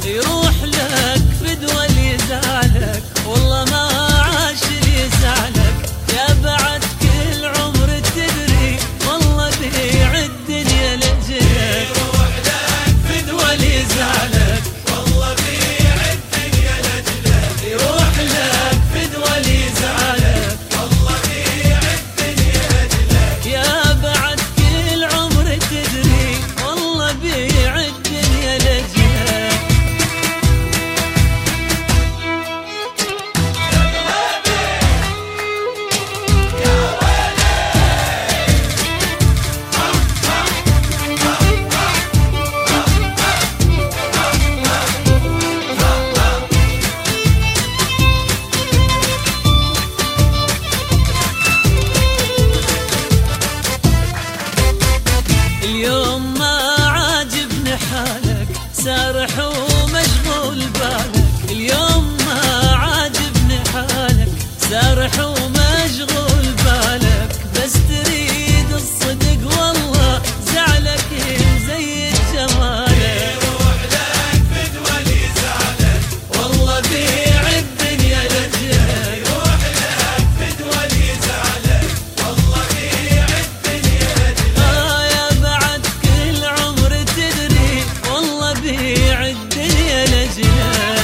يروح لك فدوى اللي زعلك، والله ما عاش اللي زعلك. يا بعد كل عمر تدري والله بيع الدنيا لجلك. يروح لك فدوى اللي زعلك، والله بيع الدنيا لجلك. يروح لك فدوى اللي زعلك، والله بيع الدنيا لجلك. يا بعد كل عمر تدري والله بيع الدنيا لجلك. اليوم ما عاجبني حالك، سارح ومشغول بالك. اليوم ما عاجبني حالك، سارح ومشغول بالك. بس تريد الصدق والله زعلك مزيد جمالك. يروح لك فدوى اللي زعلك، والله بيع الدنيا لجلك. يروح لك فدوى اللي زعلك، والله بيع الدنيا لجلك. يا بعد كل عمر تدري والله بيع الدنيا لجلك.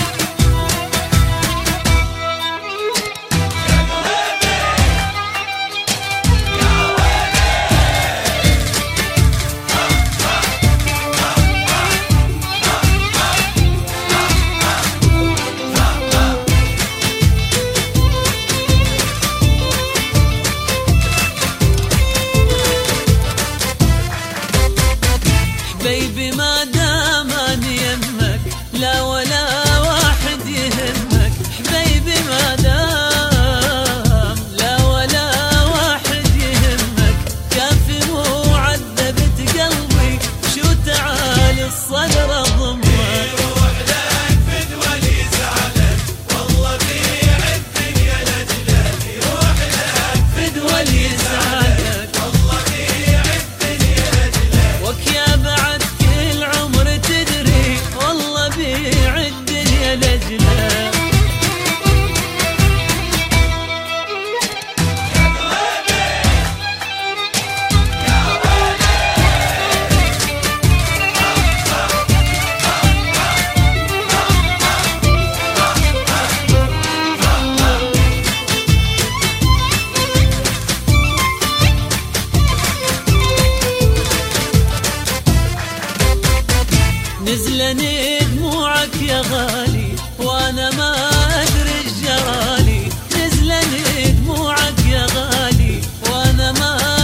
حبيبي ما دام أنا يمك لا ولا واحد يهمك. حبيبي ما دام لا ولا واحد يهمك. كافي مو عذبت قلبي شو تعالي الصدر أضمك. يروح لك فدوى اللي زعلك، والله بيع الدنيا لجلك. يروح لك فدوى اللي زعلك، والله بيع الدنيا لجلك. وك يا بعد كل عمر تدري والله بيع الدنيا لجلك. نزلني دموعك يا غالي وانا ما ادري ايش جرالي. نزلني دموعك يا غالي وانا ما